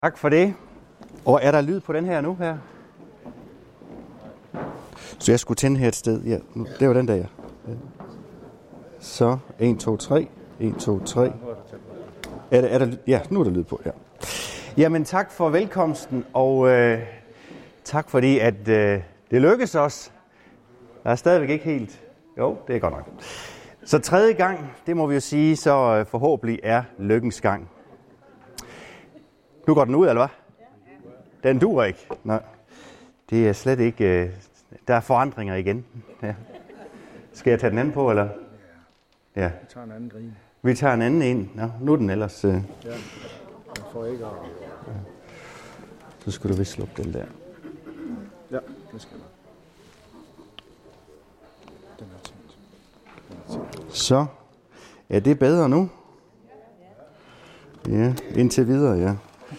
Tak for det. Og er der lyd på den her nu her? Så jeg skulle tænde her et sted. Ja, det var den der. Ja. Så 1, 2, 3. 1, 2, 3. Er der, ja, nu er der lyd på, ja. Jamen tak for velkomsten, og tak fordi at det lykkedes os. Der er stadigvæk ikke helt. Jo, det er godt nok. Så tredje gang, det må vi jo sige, så forhåbentlig er lykkens gang. Nu går den ud, eller hvad? Den duer ikke. Nej, det er slet ikke. Der er forandringer igen. Ja. Skal jeg tage den anden på, eller? Ja. Vi tager en anden grin. Vi tager en anden ind. Nå, nu er den ellers. Ja, jeg får ikke at... Ja. Så skal du vist slukke den der. Ja, det skal jeg. Den er tændt. Så. Ja, det er bedre nu. Ja, indtil videre, ja.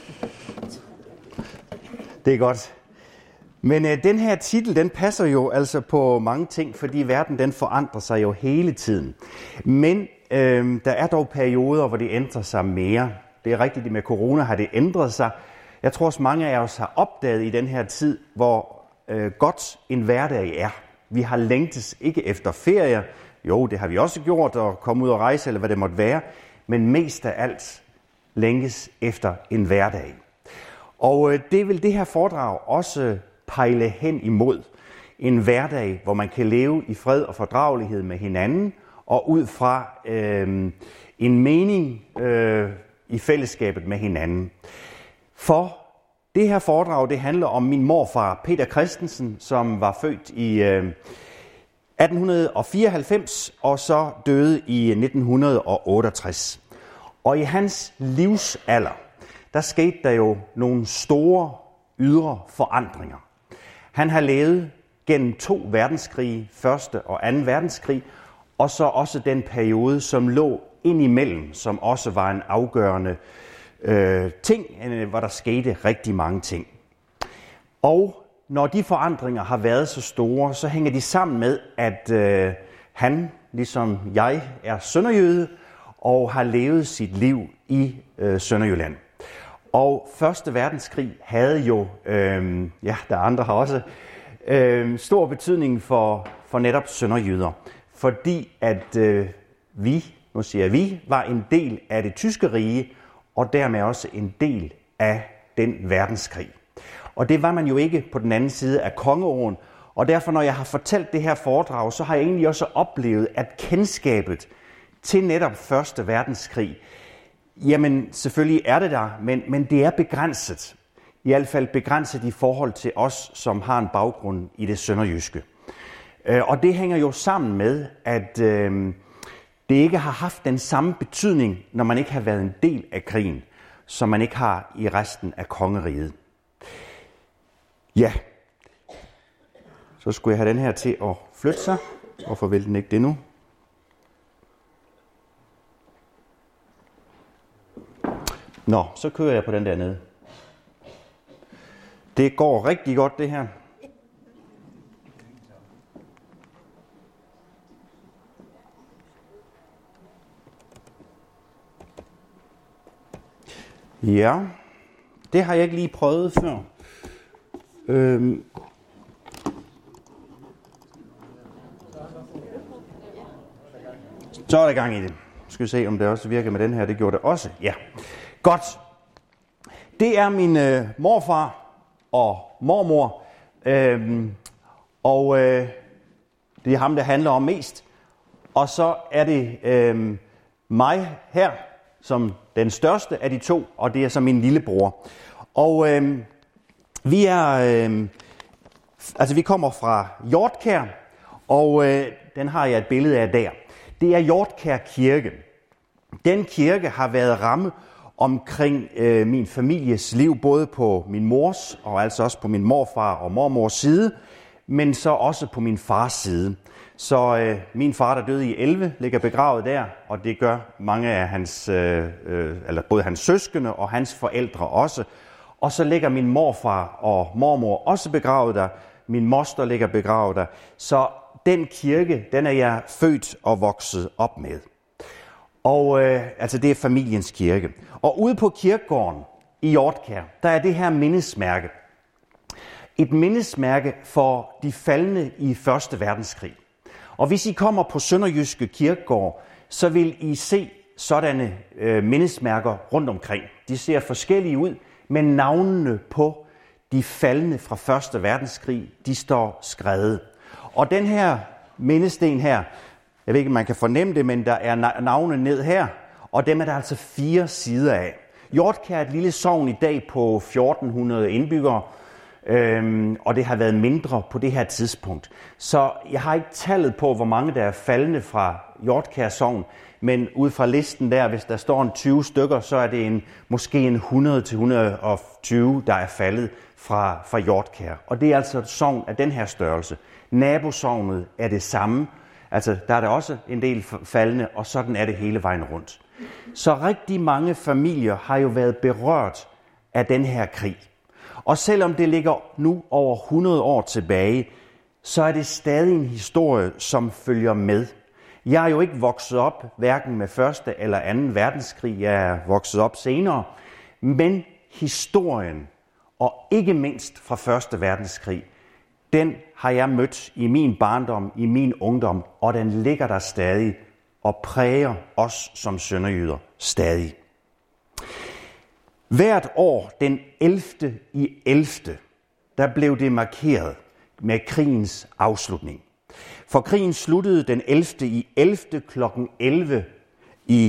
Det er godt. Men den her titel, den passer jo altså på mange ting, fordi verden den forandrer sig jo hele tiden. Men der er dog perioder, hvor det ændrer sig mere. Det er rigtigt, at med corona har det ændret sig. Jeg tror også mange af os har opdaget i den her tid, hvor godt en hverdag er. Vi har længtes ikke efter ferier. Jo, det har vi også gjort, at komme ud og rejse, eller hvad det måtte være. Men mest af alt længes efter en hverdag. Og det vil det her foredrag også pejle hen imod. En hverdag, hvor man kan leve i fred og fordragelighed med hinanden, og ud fra en mening i fællesskabet med hinanden. For det her foredrag, det handler om min morfar, Peter Christensen, som var født i 1894, og så døde i 1968. Og i hans livsalder, der skete der jo nogle store ydre forandringer. Han har levet gennem 2 verdenskrige, 1. og 2. verdenskrig, og så også den periode, som lå indimellem, som også var en afgørende ting, hvor der skete rigtig mange ting. Og når de forandringer har været så store, så hænger de sammen med, at han, ligesom jeg, er sønderjyde og har levet sit liv i Sønderjylland. Og 1. verdenskrig havde jo, ja, der andre har også, stor betydning for netop sønderjyder. Fordi at nu siger vi, var en del af det tyske rige, og dermed også en del af den verdenskrig. Og det var man jo ikke på den anden side af kongeåen. Og derfor, når jeg har fortalt det her foredrag, så har jeg egentlig også oplevet, at kendskabet til netop 1. verdenskrig, jamen selvfølgelig er det der, men det er begrænset. I hvert fald begrænset i forhold til os, som har en baggrund i det sønderjyske. Og det hænger jo sammen med, at det ikke har haft den samme betydning, når man ikke har været en del af krigen, som man ikke har i resten af kongeriget. Ja, så skulle jeg have den her til at flytte sig. Hvorfor vil den ikke det nu? Nå, så kører jeg på den der nede. Det går rigtig godt, det her. Ja, det har jeg ikke lige prøvet før. Så er der gang i det. Skal vi se, om det også virker med den her. Det gjorde det også. Ja. Godt. Det er min morfar og mormor. Og det er ham, det handler om mest. Og så er det mig her, som den største af de 2, og det er så min lillebror. Og vi er, vi kommer fra Hjortkær, og den har jeg et billede af der. Det er Hjortkær Kirke. Den kirke har været ramme omkring min families liv, både på min mors og altså også på min morfar og mormors side, men så også på min fars side. Så min far, der døde i 11, ligger begravet der, og det gør mange af hans, både hans søskende og hans forældre også. Og så ligger min morfar og mormor også begravet der. Min moster ligger begravet der. Så den kirke, den er jeg født og vokset op med. Og det er familiens kirke. Og ude på kirkegården, i Hjortkær, der er det her mindesmærke. Et mindesmærke for de faldne i 1. verdenskrig. Og hvis I kommer på Sønderjyske Kirkegård, så vil I se sådanne mindesmærker rundt omkring. De ser forskellige ud, men navnene på de faldne fra 1. verdenskrig, de står skrevet. Og den her mindesten her, jeg ved ikke, om man kan fornemme det, men der er navne ned her, og dem er der altså 4 sider af. Hjortkær er et lille sogn i dag på 1400 indbyggere, og det har været mindre på det her tidspunkt. Så jeg har ikke tallet på, hvor mange der er faldne fra Hjortkær sogn, men ud fra listen der, hvis der står en 20 stykker, så er det måske en 100-120, der er faldet fra Hjortkær. Og det er altså et sogn af den her størrelse. Nabosognet er det samme. Altså, der er der også en del faldne, og sådan er det hele vejen rundt. Så rigtig mange familier har jo været berørt af den her krig. Og selvom det ligger nu over 100 år tilbage, så er det stadig en historie, som følger med. Jeg er jo ikke vokset op, hverken med 1. eller 2. verdenskrig. Jeg er vokset op senere. Men historien, og ikke mindst fra 1. verdenskrig, den har jeg mødt i min barndom, i min ungdom, og den ligger der stadig og præger os som sønderjyder stadig. Hvert år, den 11.11., der blev det markeret med krigens afslutning. For krigen sluttede den 11.11. kl. 11 i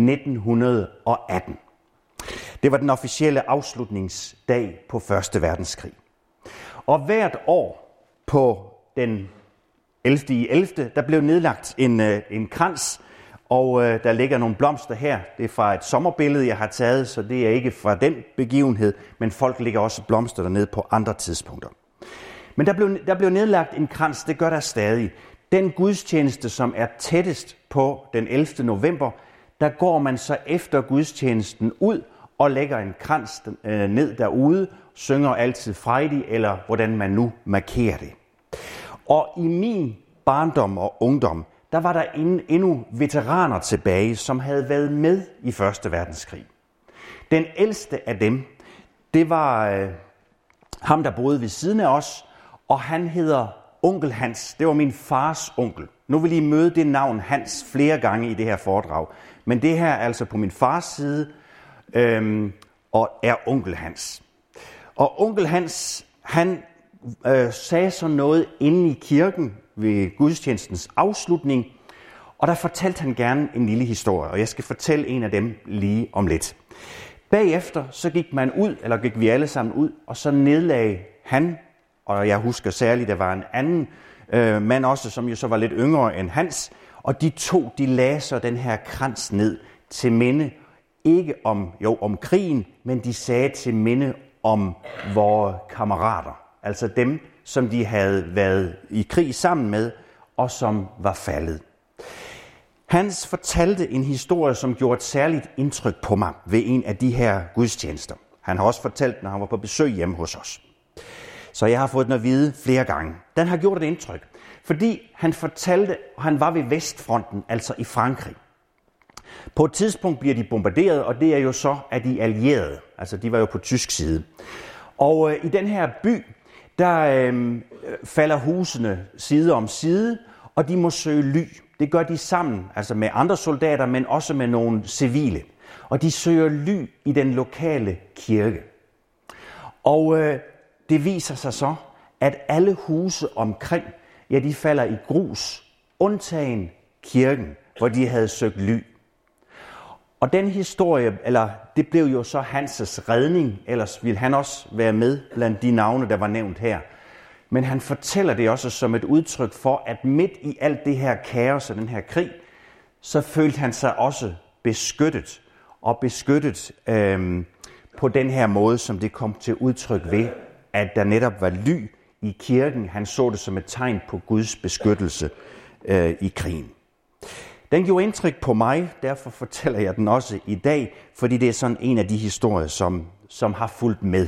1918. Det var den officielle afslutningsdag på 1. verdenskrig. Og hvert år på den 11.11., der blev nedlagt en krans, og der ligger nogle blomster her. Det er fra et sommerbillede, jeg har taget, så det er ikke fra den begivenhed, men folk lægger også blomster dernede på andre tidspunkter. Men der blev nedlagt en krans, det gør der stadig. Den gudstjeneste, som er tættest på den 11. november, der går man så efter gudstjenesten ud og lægger en krans ned derude, synger altid frejdig, eller hvordan man nu markerer det. Og i min barndom og ungdom, der var der endnu veteraner tilbage, som havde været med i 1. verdenskrig. Den ældste af dem, det var ham, der boede ved siden af os, og han hedder Onkel Hans. Det var min fars onkel. Nu vil I møde det navn Hans flere gange i det her foredrag. Men det her er altså på min fars side, og er Onkel Hans. Og Onkel Hans, han sagde så noget inde i kirken ved gudstjenestens afslutning, og der fortalte han gerne en lille historie, og jeg skal fortælle en af dem lige om lidt. Bagefter så gik vi alle sammen ud, og så nedlagde han, og jeg husker særligt, der var en anden mand også, som jo så var lidt yngre end Hans, og de lagde så den her krans ned til minde, ikke om krigen, men de sagde til minde om vores kammerater. Altså dem, som de havde været i krig sammen med, og som var faldet. Hans fortalte en historie, som gjorde et særligt indtryk på mig ved en af de her gudstjenester. Han har også fortalt, når han var på besøg hjemme hos os. Så jeg har fået den at vide flere gange. Den har gjort et indtryk, fordi han fortalte, at han var ved Vestfronten, altså i Frankrig. På et tidspunkt bliver de bombarderet, og det er jo så af de allierede. Altså de var jo på tysk side. Og i den her by, der falder husene side om side, og de må søge ly. Det gør de sammen, altså med andre soldater, men også med nogle civile. Og de søger ly i den lokale kirke. Og det viser sig så, at alle huse omkring, ja, de falder i grus, undtagen kirken, hvor de havde søgt ly. Og den historie, det blev jo så Hans' redning, ellers ville han også være med blandt de navne, der var nævnt her. Men han fortæller det også som et udtryk for, at midt i alt det her kaos og den her krig, så følte han sig også beskyttet. Og beskyttet på den her måde, som det kom til udtryk ved, at der netop var ly i kirken. Han så det som et tegn på Guds beskyttelse i krigen. Den gjorde indtryk på mig, derfor fortæller jeg den også i dag, fordi det er sådan en af de historier, som har fulgt med.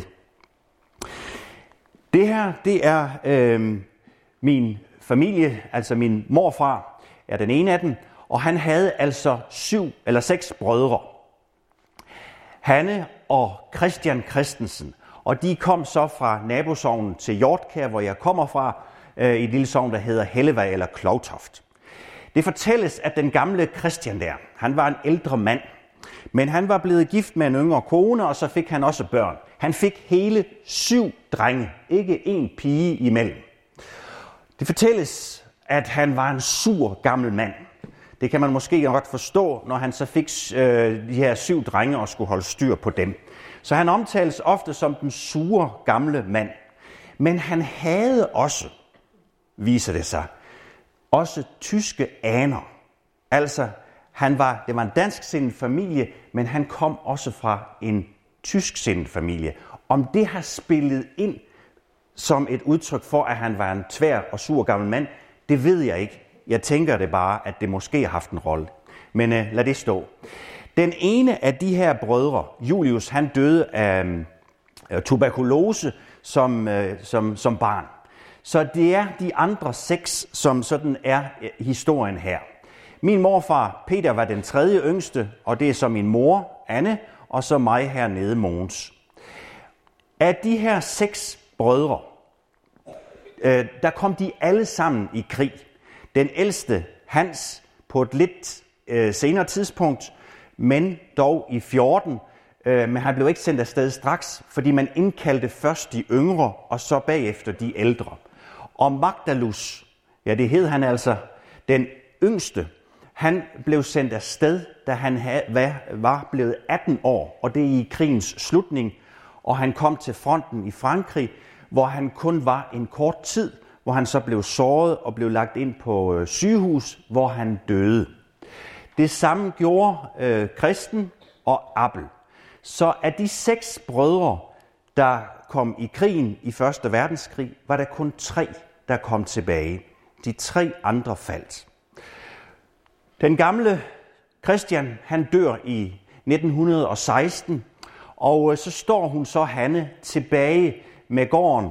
Det her, det er min familie, altså min morfar er den ene af dem, og han havde altså 7 eller 6 brødre. Hanne og Christian Christensen. Og de kom så fra nabosognen til Hjortkær, hvor jeg kommer fra, i et lille sogn, der hedder Hellevad eller Klovtoft. Det fortælles, at den gamle Christian der, han var en ældre mand, men han var blevet gift med en yngre kone, og så fik han også børn. Han fik hele 7 drenge, ikke en pige imellem. Det fortælles, at han var en sur gammel mand. Det kan man måske godt forstå, når han så fik de her 7 drenge og skulle holde styr på dem. Så han omtales ofte som den sure gamle mand. Men han havde også, viser det sig, også tyske aner. Altså, det var en dansksindet familie, men han kom også fra en tysksindet familie. Om det har spillet ind som et udtryk for, at han var en tvær og sur gammel mand, det ved jeg ikke. Jeg tænker det bare, at det måske har haft en rolle. Men lad det stå. Den ene af de her brødre, Julius, han døde af tuberkulose som barn. Så det er de andre 6, som sådan er historien her. Min morfar, Peter, var den 3. yngste, og det er så min mor, Anne, og så mig hernede, Mogens. Af de her 6 brødre, der kom de alle sammen i krig. Den ældste, Hans, på et lidt senere tidspunkt, men dog i 14, men han blev ikke sendt afsted straks, fordi man indkaldte først de yngre, og så bagefter de ældre. Og Magdalus, ja det hed han altså, den yngste, han blev sendt afsted, da han var blevet 18 år, og det er i krigens slutning, og han kom til fronten i Frankrig, hvor han kun var en kort tid, hvor han så blev såret og blev lagt ind på sygehus, hvor han døde. Det samme gjorde Kristen og Abel. Så af de 6 brødre, der kom i krigen i 1. verdenskrig, var der kun 3, der kom tilbage. De 3 andre faldt. Den gamle Christian, han dør i 1916, og så står hun så, Hanne, tilbage med gården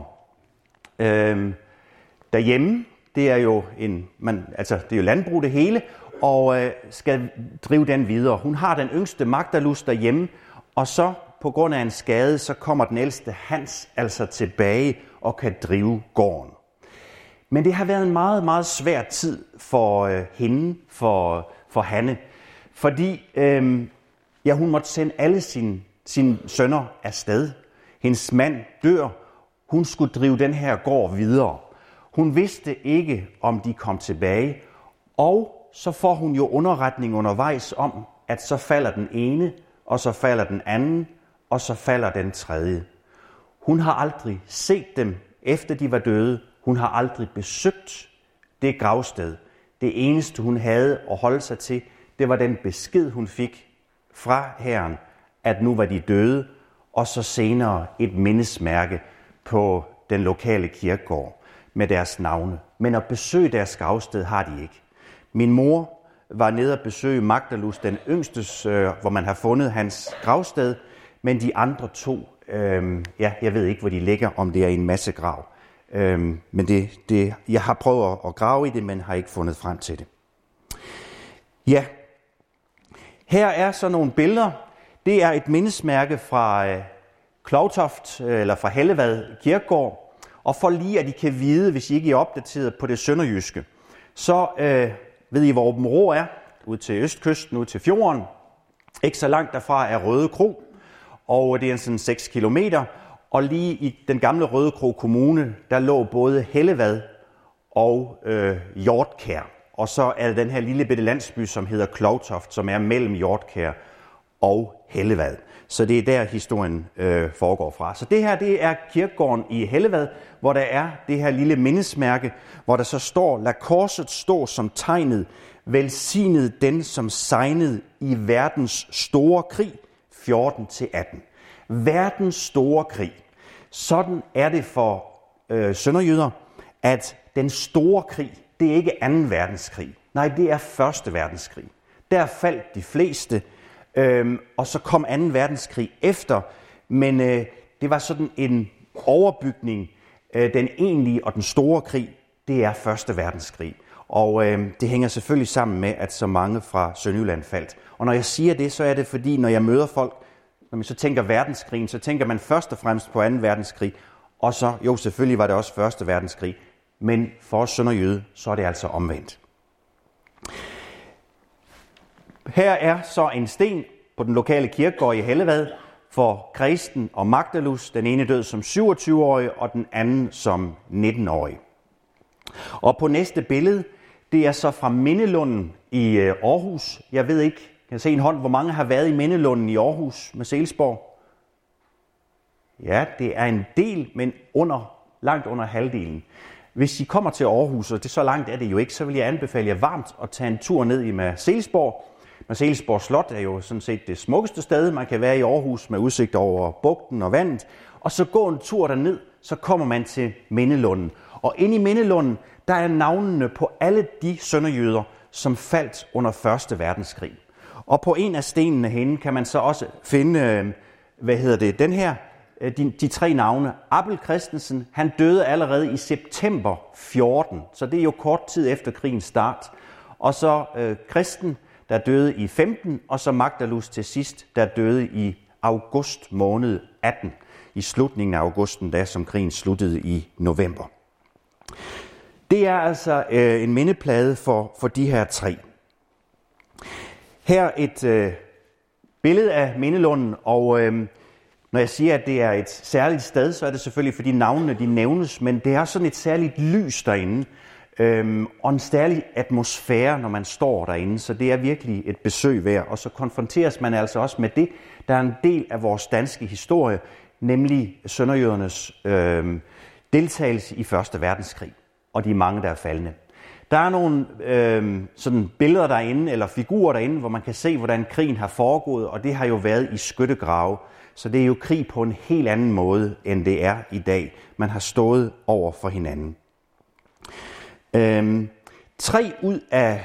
derhjemme. Det er jo det er jo landbrug det hele, og skal drive den videre. Hun har den yngste Magdalus derhjemme, og så på grund af en skade, så kommer den ældste Hans altså tilbage og kan drive gården. Men det har været en meget, meget svær tid for hende, for Hanne, fordi hun måtte sende alle sine sønner afsted. Hendes mand dør, hun skulle drive den her gård videre. Hun vidste ikke, om de kom tilbage, og så får hun jo underretning undervejs om, at så falder den ene, og så falder den anden, og så falder den tredje. Hun har aldrig set dem, efter de var døde. Hun har aldrig besøgt det gravsted. Det eneste, hun havde at holde sig til, det var den besked, hun fik fra Herren, at nu var de døde, og så senere et mindesmærke på den lokale kirkegård med deres navne. Men at besøge deres gravsted har de ikke. Min mor var nede at besøge Magdalus, den yngstes, hvor man har fundet hans gravsted, men de andre 2, jeg ved ikke, hvor de ligger, om det er i en massegrav. Men jeg har prøvet at grave i det, men har ikke fundet frem til det. Ja, her er så nogle billeder. Det er et mindesmærke fra Klovtoft, eller fra Hellevad Kirkegård. Og for lige at I kan vide, hvis I ikke er opdateret på det sønderjyske, så ved I, hvor Åbenrå er, ud til østkysten, ud til fjorden. Ikke så langt derfra er Røde Kro, og det er sådan 6 kilometer. Og lige i den gamle Røde Kro Kommune, der lå både Hellevad og Hjortkær. Og så er det den her lille bitte landsby, som hedder Klovtoft, som er mellem Hjortkær og Hellevad. Så det er der, historien foregår fra. Så det her, det er kirkegården i Hellevad, hvor der er det her lille mindesmærke, hvor der så står, lad korset stå som tegnet, velsignet den, som sejnede i verdens store krig, 14-18. Verdens store krig. Sådan er det for sønderjyder, at den store krig, det er ikke 2. verdenskrig. Nej, det er 1. verdenskrig. Der faldt de fleste, og så kom 2. verdenskrig efter, men det var sådan en overbygning. Den egentlige og den store krig, det er 1. verdenskrig. Og det hænger selvfølgelig sammen med, at så mange fra Sønderjylland faldt. Og når jeg siger det, så er det fordi, når jeg møder folk når man så tænker verdenskrigen, så tænker man først og fremmest på 2. verdenskrig, og så, jo selvfølgelig var det også 1. verdenskrig, men for os sønderjyde, så er det altså omvendt. Her er så en sten på den lokale kirkegård i Hellevad for Kristen og Magdalus. Den ene død som 27-årig, og den anden som 19-årig. Og på næste billede, det er så fra Mindelunden i Aarhus. Jeg ved ikke, kan jeg se en hånd, hvor mange har været i Mindelunden i Aarhus med Selsborg? Ja, det er en del, men langt under halvdelen. Hvis I kommer til Aarhus, og det så langt er det jo ikke, så vil jeg anbefale jer varmt at tage en tur ned i Marselisborg. Marselisborg Slot er jo sådan set det smukkeste sted, man kan være i Aarhus med udsigt over bugten og vandet. Og så gå en tur derned, så kommer man til Mindelunden. Og inde i Mindelunden, der er navnene på alle de sønderjyder, som faldt under 1. verdenskrig. Og på en af stenene henne kan man så også finde, den her, de 3 navne. Abel Christensen, han døde allerede i september 14, så det er jo kort tid efter krigens start. Og så Kristen, der døde i 15, og så Magdalus til sidst, der døde i august måned 18, i slutningen af augusten, da som krigen sluttede i november. Det er altså en mindeplade for de her 3. Her et billede af Mindelunden, og når jeg siger, at det er et særligt sted, så er det selvfølgelig, fordi navnene de nævnes, men det er sådan et særligt lys derinde, og en særlig atmosfære, når man står derinde, så det er virkelig et besøg værd. Og så konfronteres man altså også med det, der er en del af vores danske historie, nemlig sønderjydernes deltagelse i 1. verdenskrig, og de mange, der er faldne. Der er nogle sådan billeder derinde, eller figurer derinde, hvor man kan se, hvordan krigen har foregået, og det har jo været i skyttegrave. Så det er jo krig på en helt anden måde, end det er i dag. Man har stået over for hinanden. 3 ud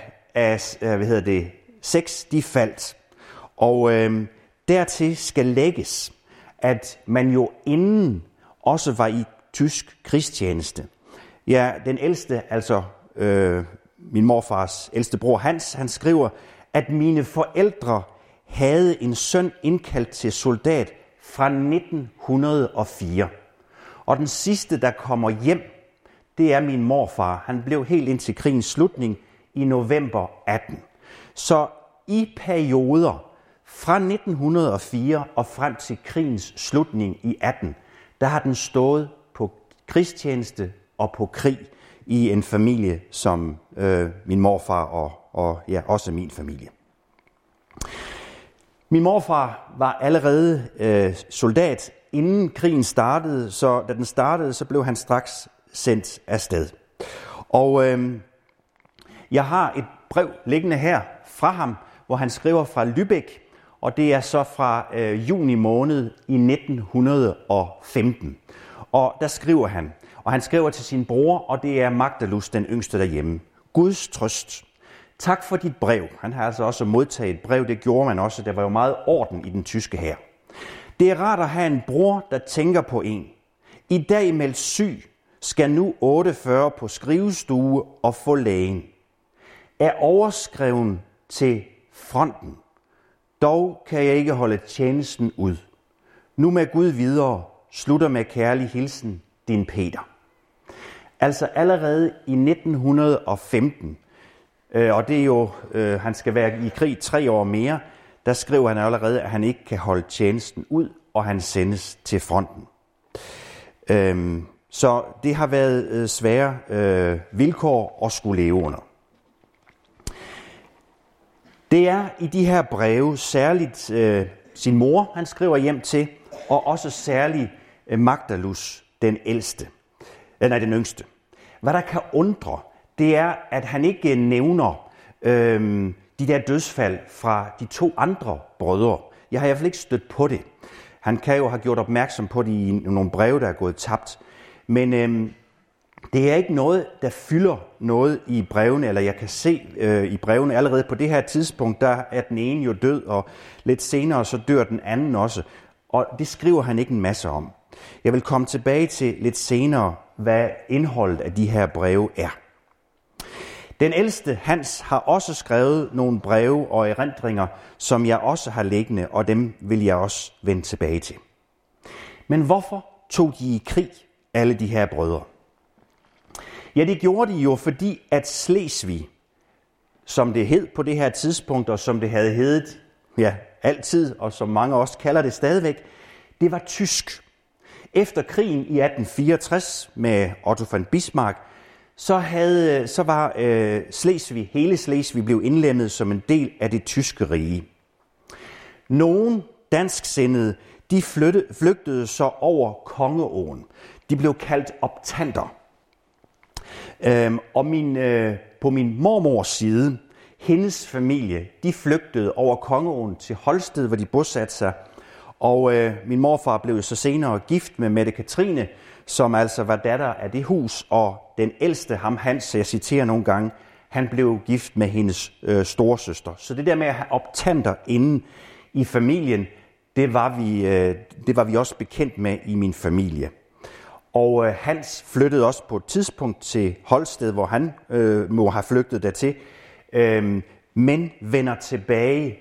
af 6, de faldt. Og dertil skal lægges, at man jo inden også var i tysk krigstjeneste. Ja, den ældste, altså min morfars ældste bror Hans, han skriver, at mine forældre havde en søn indkaldt til soldat fra 1904. Og den sidste, der kommer hjem, det er min morfar. Han blev helt indtil krigens slutning i november 18. Så i perioder fra 1904 og frem til krigens slutning i 18, der har den stået på krigstjeneste og på krig i en familie som min morfar og ja, også min familie. Min morfar var allerede soldat inden krigen startede, så da den startede, så blev han straks sendt afsted. Og jeg har et brev liggende her fra ham, hvor han skriver fra Lübeck, og det er så fra juni måned i 1915. Og der skriver han, og han skriver til sin bror, og det er Magdalus, den yngste derhjemme. Guds trøst. Tak for dit brev. Han har altså også modtaget et brev, det gjorde man også. Der var jo meget orden i den tyske hær. Det er rart at have en bror, der tænker på en. I dag meldt syg, skal nu 48 på skrivestue og få lægen. Er overskreven til fronten. Dog kan jeg ikke holde tjenesten ud. Nu med Gud videre, slutter med kærlig hilsen, din Peter. Altså allerede i 1915, og det er jo, han skal være i krig 3 år mere, der skriver han allerede, at han ikke kan holde tjenesten ud, og han sendes til fronten. Så det har været svære vilkår at skulle leve under. Det er i de her breve særligt sin mor, han skriver hjem til, og også særligt Magdalus, den yngste. Hvad der kan undre, det er, at han ikke nævner de der dødsfald fra de 2 andre brødre. Jeg har i hvert fald ikke stødt på det. Han kan jo have gjort opmærksom på det i nogle breve, der er gået tabt. Men det er ikke noget, der fylder noget i brevene, eller jeg kan se i brevene allerede på det her tidspunkt, der er den ene jo død, og lidt senere så dør den anden også. Og det skriver han ikke en masse om. Jeg vil komme tilbage til lidt senere, hvad indholdet af de her breve er. Den ældste, Hans, har også skrevet nogle breve og erindringer, som jeg også har liggende, og dem vil jeg også vende tilbage til. Men hvorfor tog de i krig, alle de her brødre? Ja, det gjorde de jo, fordi at Slesvig, som det hed på det her tidspunkt, og som det havde heddet altid, og som mange også kalder det stadigvæk, det var tysk. Efter krigen i 1864 med Otto von Bismarck, så var hele Slesvig blev indlemmet som en del af det tyske rige. Nogle dansksindede, de flygtede så over Kongeåen. De blev kaldt optanter. Og på min mormors side, hendes familie, de flygtede over Kongeåen til Holsted, hvor de bosatte sig. Og min morfar blev så senere gift med Mette Katrine, som altså var datter af det hus, og den ældste, ham Hans, jeg citerer nogle gange, han blev gift med hendes storesøster. Så det der med at have optanter inde i familien, det var vi også bekendt med i min familie. Og Hans flyttede også på et tidspunkt til Holsted, hvor han må have flygtet dertil, men vender tilbage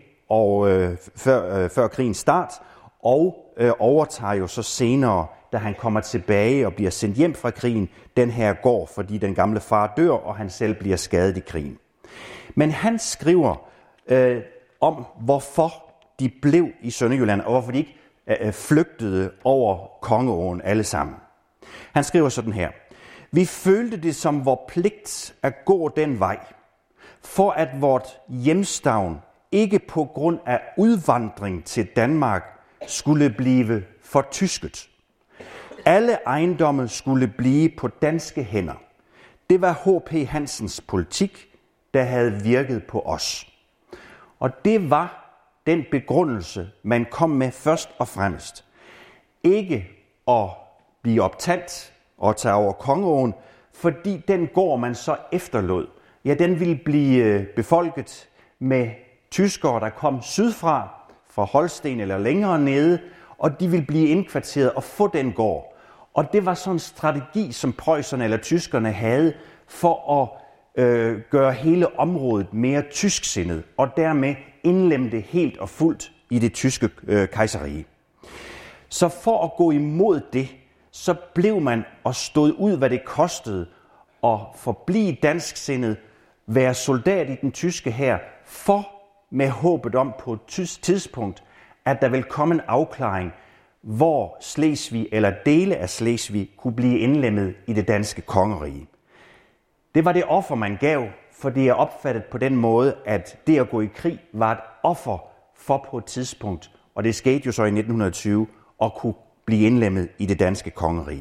før krigens start, og overtager jo så senere, da han kommer tilbage og bliver sendt hjem fra krigen, den her gård, fordi den gamle far dør, og han selv bliver skadet i krigen. Men han skriver om, hvorfor de blev i Sønderjylland, og hvorfor de ikke flygtede over Kongeåen alle sammen. Han skriver sådan her: Vi følte det som vor pligt at gå den vej, for at vort hjemstavn ikke på grund af udvandring til Danmark skulle blive fortysket. Alle ejendomme skulle blive på danske hænder. Det var H.P. Hansens politik, der havde virket på os. Og det var den begrundelse, man kom med først og fremmest. Ikke at blive optaget og tage over Kongeåen, fordi den gård, man så efterlod, ja, den ville blive befolket med tyskere, der kom sydfra, fra Holsten eller længere nede, og de ville blive indkvarteret og få den gård. Og det var sådan en strategi, som preusserne eller tyskerne havde for at gøre hele området mere tysksindet, og dermed indlemme det helt og fuldt i det tyske kejserrige. Så for at gå imod det, så blev man og stod ud, hvad det kostede at forblive dansksindet, være soldat i den tyske hær, for med håbet om på et tidspunkt, at der vil komme en afklaring, hvor Slesvig eller dele af Slesvig kunne blive indlemmet i det danske kongerige. Det var det offer, man gav, for det er opfattet på den måde, at det at gå i krig var et offer for på et tidspunkt, og det skete jo så i 1920, at kunne blive indlemmet i det danske kongerige.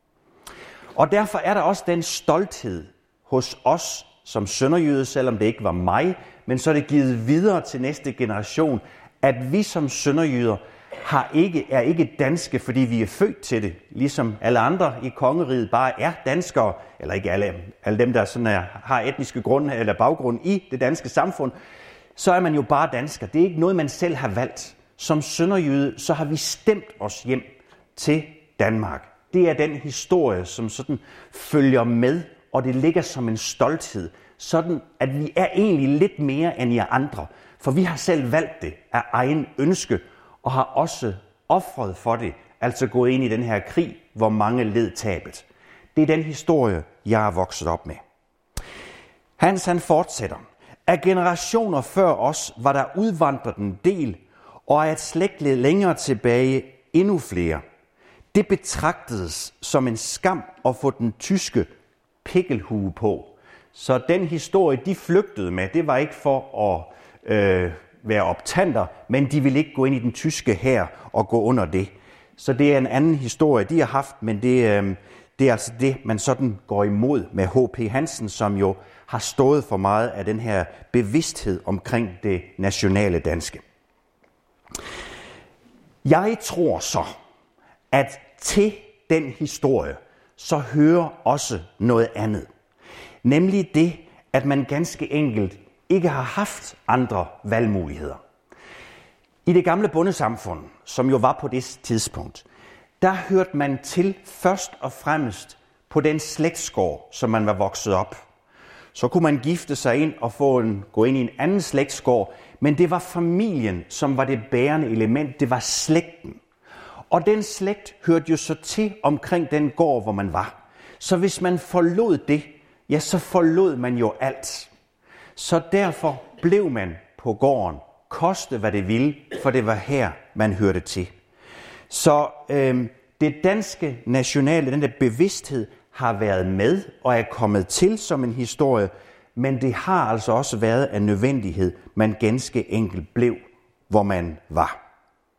Og derfor er der også den stolthed hos os som sønderjyde, selvom det ikke var mig, men så er det givet videre til næste generation, at vi som sønderjyder er ikke danske, fordi vi er født til det, ligesom alle andre i kongeriget bare er danskere, eller ikke alle dem, der sådan har etniske grunde eller baggrund i det danske samfund, så er man jo bare dansker. Det er ikke noget, man selv har valgt. Som sønderjyde, så har vi stemt os hjem til Danmark. Det er den historie, som sådan følger med, og det ligger som en stolthed, sådan at vi er egentlig lidt mere end jer andre, for vi har selv valgt det af egen ønske, og har også ofret for det, altså gået ind i den her krig, hvor mange led tabet. Det er den historie, jeg er vokset op med. Hans han fortsætter. Af generationer før os var der udvandret en del, og af et slægt længere tilbage endnu flere. Det betragtedes som en skam at få den tyske pikkelhue på. Så den historie, de flygtede med, det var ikke for at være optanter, men de ville ikke gå ind i den tyske hær og gå under det. Så det er en anden historie, de har haft, men det er altså det, man sådan går imod med H.P. Hansen, som jo har stået for meget af den her bevidsthed omkring det nationale danske. Jeg tror så, at til den historie, så hører også noget andet. Nemlig det, at man ganske enkelt ikke har haft andre valgmuligheder. I det gamle bondesamfund, som jo var på det tidspunkt, der hørte man til først og fremmest på den slægtsgård, som man var vokset op. Så kunne man gifte sig ind og gå ind i en anden slægtsgård, men det var familien, som var det bærende element. Det var slægten. Og den slægt hørte jo så til omkring den gård, hvor man var. Så hvis man forlod det, ja, så forlod man jo alt. Så derfor blev man på gården, koste hvad det ville, for det var her, man hørte til. Så det danske nationale, den der bevidsthed, har været med og er kommet til som en historie, men det har altså også været af nødvendighed, man ganske enkelt blev, hvor man var.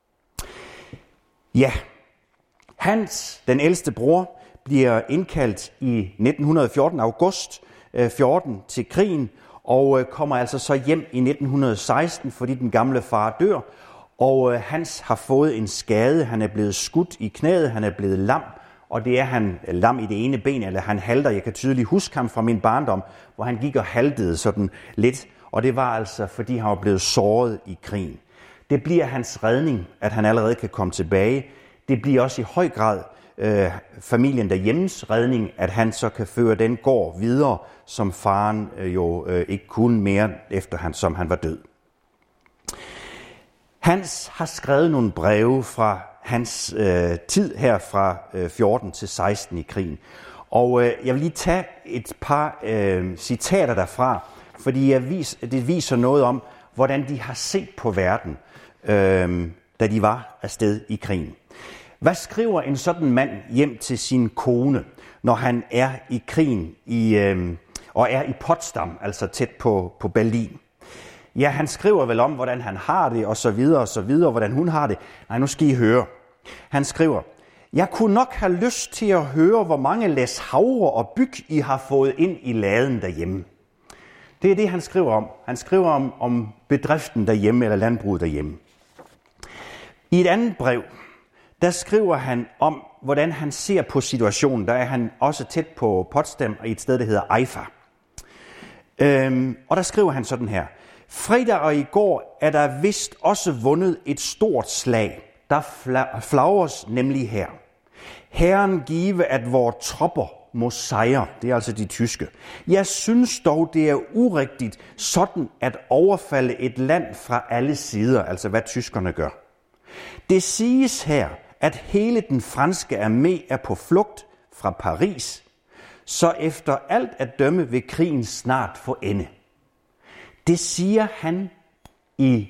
Ja, Hans, den ældste bror, bliver indkaldt i 1914, august 14 til krigen, og kommer altså så hjem i 1916, fordi den gamle far dør, og Hans har fået en skade. Han er blevet skudt i knæet, han er blevet lam, og det er han lam i det ene ben, eller han halter. Jeg kan tydeligt huske ham fra min barndom, hvor han gik og haltede sådan lidt, og det var altså, fordi han var blevet såret i krigen. Det bliver hans redning, at han allerede kan komme tilbage. Det bliver også i høj grad familien derhjemmes redning, at han så kan føre den gård videre, som faren ikke kunne mere, efter som han var død. Hans har skrevet nogle breve fra hans tid her fra 14 til 16 i krigen. Og jeg vil lige tage et par citater derfra, fordi det viser noget om, hvordan de har set på verden, da de var afsted i krigen. Hvad skriver en sådan mand hjem til sin kone, når han er i krigen og er i Potsdam, altså tæt på Berlin? Ja, han skriver vel om, hvordan han har det, og så videre, hvordan hun har det. Nej, nu skal I høre. Han skriver, jeg kunne nok have lyst til at høre, hvor mange læs havre og byg I har fået ind i laden derhjemme. Det er det, han skriver om. Han skriver om bedriften derhjemme, eller landbruget derhjemme. I et andet brev, der skriver han om, hvordan han ser på situationen. Der er han også tæt på Potsdam, og i et sted, der hedder Eifa. Og der skriver han sådan her. Fredag og i går er der vist også vundet et stort slag. Der flagres nemlig her. Herren give, at vores tropper må sejre. Det er altså de tyske. Jeg synes dog, det er urigtigt sådan at overfalde et land fra alle sider, altså hvad tyskerne gør. Det siges her, at hele den franske armé er på flugt fra Paris, så efter alt at dømme vil krigen snart få ende. Det siger han i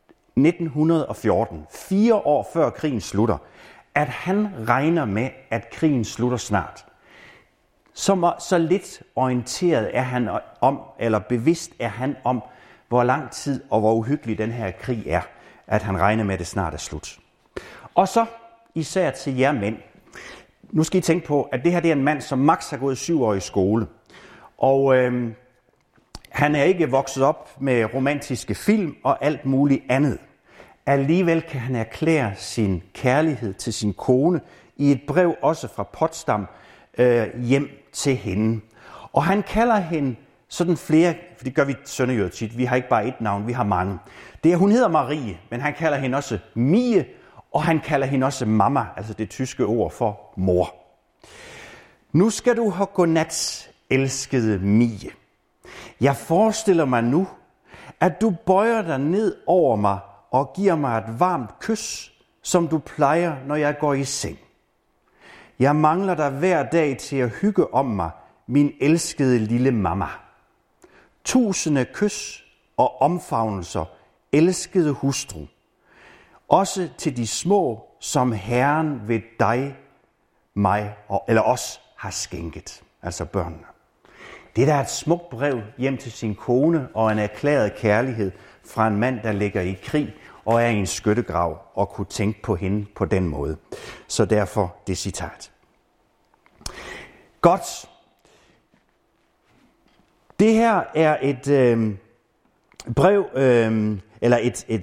1914, 4 år før krigen slutter, at han regner med, at krigen slutter snart. Så lidt orienteret er han om, eller bevidst er han om, hvor lang tid og hvor uhyggelig den her krig er, at han regner med, at det snart er slut. Og så især til jer mænd. Nu skal I tænke på, at det her det er en mand, som maks har gået 7 år i skole. Og han er ikke vokset op med romantiske film og alt muligt andet. Alligevel kan han erklære sin kærlighed til sin kone i et brev også fra Potsdam hjem til hende. Og han kalder hende sådan flere, for det gør vi sønderjyder tit, vi har ikke bare et navn, vi har mange. Hun hedder Marie, men han kalder hende også Mie, og han kalder hende også mamma, altså det tyske ord for mor. Nu skal du have godnat, elskede Mie. Jeg forestiller mig nu, at du bøjer dig ned over mig og giver mig et varmt kys, som du plejer, når jeg går i seng. Jeg mangler dig hver dag til at hygge om mig, min elskede lille mamma. Tusinde kys og omfavnelser, elskede hustru. Også til de små, som Herren ved dig, mig eller os har skænket, altså børnene. Det der er et smukt brev hjem til sin kone og en erklæret kærlighed fra en mand, der ligger i krig og er i en skyttegrav og kunne tænke på hende på den måde. Så derfor det citat. Godt. Det her er et brev, eller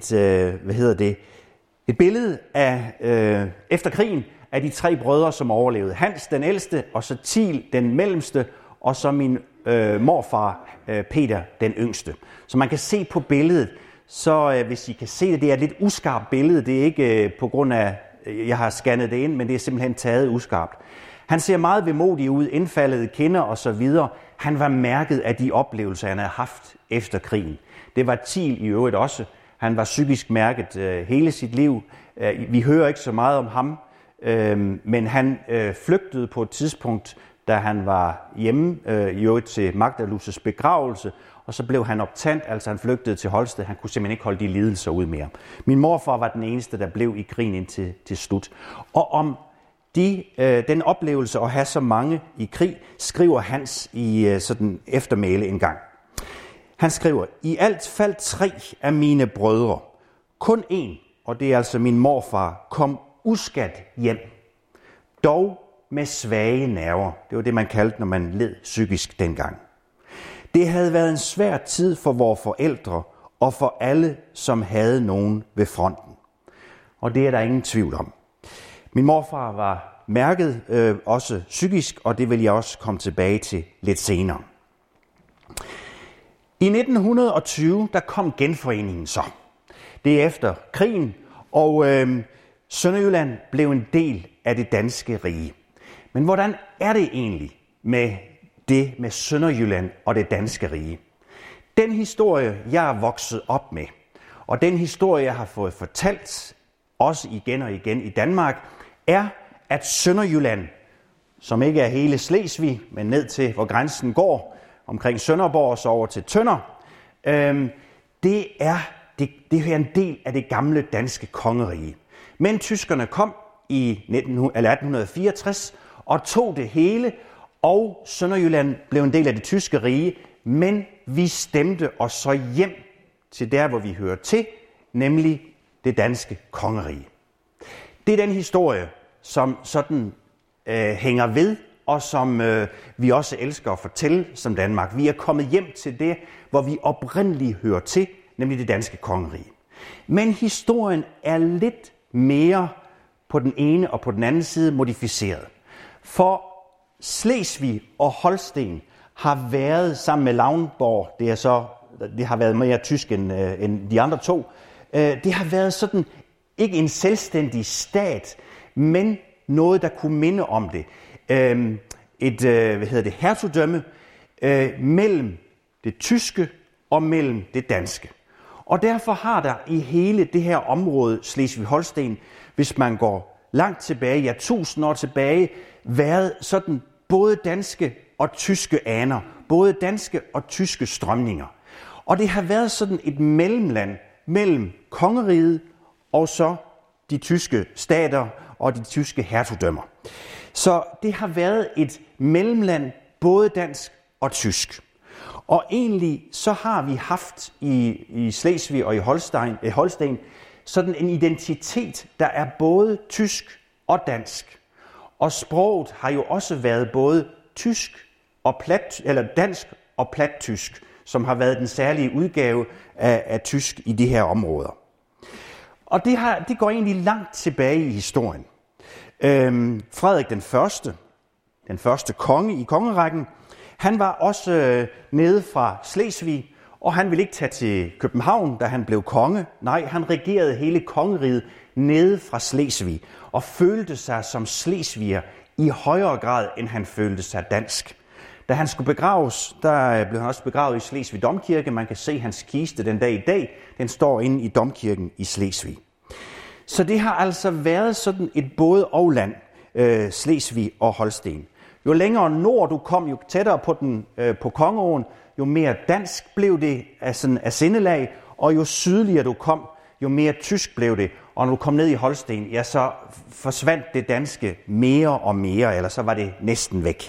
et billede af efter krigen af de 3 brødre, som overlevede. Hans, den ældste, og så Thiel, den mellemste, og så min morfar, Peter, den yngste. Så man kan se på billedet, så hvis I kan se det, det er et lidt uskarpt billede. Det er ikke på grund af jeg har scannet det ind, men det er simpelthen taget uskarpt. Han ser meget vemodig ud, indfaldede kinder og så videre. Han var mærket af de oplevelser, han havde haft efter krigen. Det var Thiel i øvrigt også. Han var psykisk mærket hele sit liv. Vi hører ikke så meget om ham, men han flygtede på et tidspunkt, da han var hjemme i øvrigt til Magda Luses begravelse, og så blev han optandt, altså han flygtede til Holsted. Han kunne simpelthen ikke holde de lidelser ud mere. Min morfar var den eneste, der blev i krigen indtil til slut. Og om den oplevelse at have så mange i krig, skriver Hans i sådan eftermæle en gang. Han skriver, i alt faldt 3 af mine brødre. Kun en, og det er altså min morfar, kom uskadt hjem. Dog med svage nerver. Det var det, man kaldte, når man led psykisk dengang. Det havde været en svær tid for vores forældre og for alle, som havde nogen ved fronten. Og det er der ingen tvivl om. Min morfar var mærket også psykisk, og det vil jeg også komme tilbage til lidt senere. I 1920, der kom genforeningen så. Det er efter krigen, og Sønderjylland blev en del af det danske rige. Men hvordan er det egentlig med det med Sønderjylland og det danske rige? Den historie, jeg er vokset op med, og den historie, jeg har fået fortalt, også igen og igen i Danmark, er, at Sønderjylland, som ikke er hele Slesvig, men ned til, hvor grænsen går, omkring Sønderborg og så over til Tønder, det er en del af det gamle danske kongerige. Men tyskerne kom i 1864 og tog det hele, og Sønderjylland blev en del af det tyske rige, men vi stemte os så hjem til der, hvor vi hører til, nemlig det danske kongerige. Det er den historie, som sådan hænger ved, og som vi også elsker at fortælle som Danmark. Vi er kommet hjem til det, hvor vi oprindeligt hører til, nemlig det danske kongerige. Men historien er lidt mere på den ene og på den anden side modificeret. For Slesvig og Holsten har været sammen med Lauenborg, det har været mere tysk end de andre to, det har været sådan ikke en selvstændig stat, men noget, der kunne minde om det. Et hertugdømme mellem det tyske og mellem det danske. Og derfor har der i hele det her område, Slesvig-Holsten, hvis man går langt tilbage, 1000 år tilbage, været sådan både danske og tyske aner, både danske og tyske strømninger. Og det har været sådan et mellemland mellem kongeriget og så de tyske stater og de tyske hertugdømmer. Så det har været et mellemland, både dansk og tysk. Og egentlig så har vi haft i Slesvig og i Holsten sådan en identitet, der er både tysk og dansk. Og sproget har jo også været både tysk og dansk og plattysk, som har været den særlige udgave af tysk i de her områder. Og det går egentlig langt tilbage i historien. Frederik den første konge i kongerækken, han var også nede fra Slesvig, og han ville ikke tage til København, da han blev konge. Nej, han regerede hele kongeriget nede fra Slesvig, og følte sig som slesviger i højere grad, end han følte sig dansk. Da han skulle begraves, der blev han også begravet i Slesvig Domkirke. Man kan se hans kiste den dag i dag. Den står inde i Domkirken i Slesvig. Så det har altså været sådan et både og land, Slesvig og Holsten. Jo længere nord du kom, jo tættere på kongeåen, jo mere dansk blev det af sindelag, og jo sydligere du kom, jo mere tysk blev det. Og når du kom ned i Holsten, ja, så forsvandt det danske mere og mere, eller så var det næsten væk.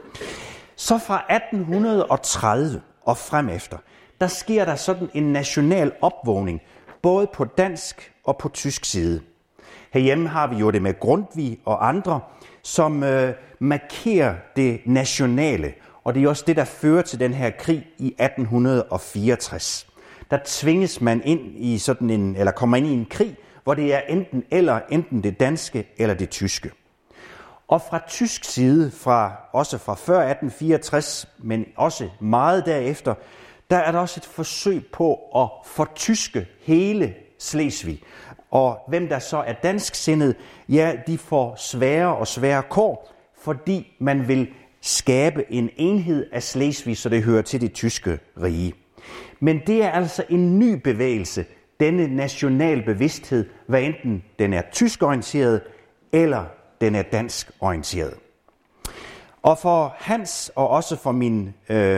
Så fra 1830 og frem efter, der sker der sådan en national opvågning, både på dansk og på tysk side. Herhjemme har vi jo det med Grundtvig og andre, som markerer det nationale, og det er også det, der fører til den her krig i 1864. Der tvinges man ind i kommer ind i en krig, hvor det er enten det danske eller det tyske. Og fra tysk side, også fra før 1864, men også meget derefter, der er der også et forsøg på at fortyske hele Slesvig. Og hvem der så er dansksindede, ja, de får sværere og sværere kår, fordi man vil skabe en enhed af Slesvig, så det hører til det tyske rige. Men det er altså en ny bevægelse, denne national bevidsthed, hvad enten den er tyskorienteret eller den er danskorienteret. Og for Hans og også for min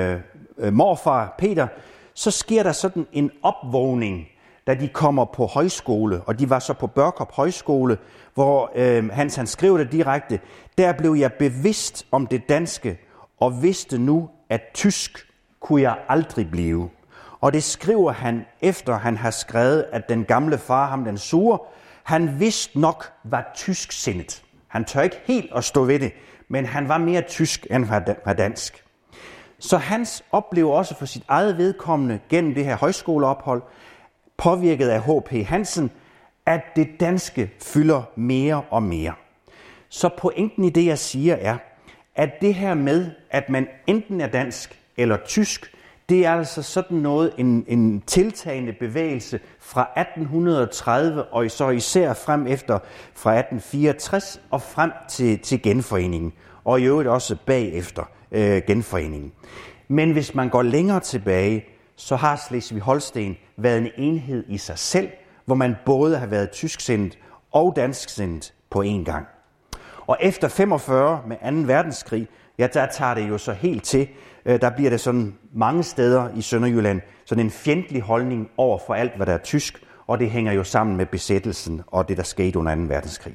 morfar Peter, så sker der sådan en opvågning, da de kommer på højskole, og de var så på Børkop Højskole, hvor Hans han skriver det direkte, der blev jeg bevidst om det danske, og vidste nu, at tysk kunne jeg aldrig blive. Og det skriver han, efter han har skrevet, at den gamle far, ham den sure, han vidste nok var tysksindet. Han tør ikke helt at stå ved det, men han var mere tysk end var dansk. Så Hans oplever også for sit eget vedkommende gennem det her højskoleophold, påvirket af H.P. Hansen, at det danske fylder mere og mere. Så pointen i det, jeg siger, er, at det her med, at man enten er dansk eller tysk, det er altså sådan noget, en tiltagende bevægelse fra 1830 og så især frem efter fra 1864 og frem til genforeningen, og i øvrigt også bagefter genforeningen. Men hvis man går længere tilbage, så har Slesvig-Holsten været en enhed i sig selv, hvor man både har været tysksindet og dansksindet på én gang. Og efter 45 med 2. verdenskrig, ja, der tager det jo så helt til. Der bliver det sådan mange steder i Sønderjylland sådan en fjendtlig holdning over for alt, hvad der er tysk, og det hænger jo sammen med besættelsen og det, der skete under 2. verdenskrig.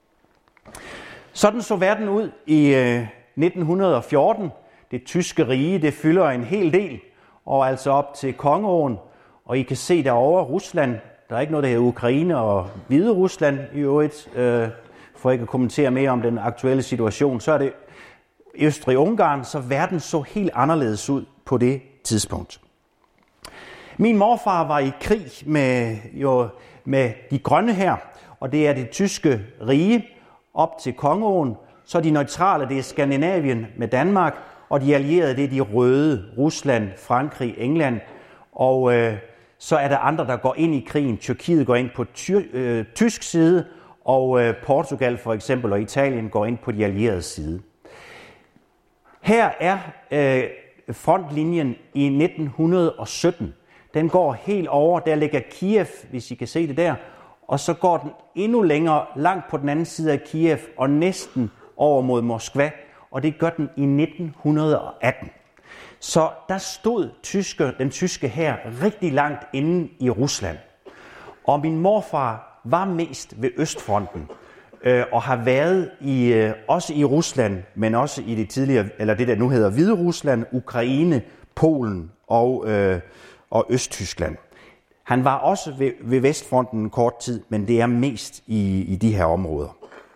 Sådan så verden ud i 1914. Det tyske rige, det fylder en hel del, og altså op til Kongeåen, og I kan se derovre Rusland. Der er ikke noget, der hedder Ukraine og Hvide Rusland i øvrigt, for ikke at kommentere mere om den aktuelle situation. Så er det Østrig-Ungarn, så verden så helt anderledes ud på det tidspunkt. Min morfar var i krig med de grønne her, og det er det tyske rige op til Kongeåen. Så de neutrale, det er Skandinavien med Danmark, og de allierede, det er de røde, Rusland, Frankrig, England. Og så er der andre, der går ind i krigen. Tyrkiet går ind på tysk side, og Portugal for eksempel og Italien går ind på de allierede side. Her er frontlinjen i 1917. Den går helt over, der ligger Kiev, hvis I kan se det der, og så går den endnu længere, langt på den anden side af Kiev, og næsten over mod Moskva, og det gør den i 1918. Så der stod den tyske hær rigtig langt inde i Rusland. Og min morfar var mest ved Østfronten, og har været også i Rusland, men også i det tidligere, eller det der nu hedder Hvide Rusland, Ukraine, Polen og Østtyskland. Han var også ved Vestfronten en kort tid, men det er mest i de her områder.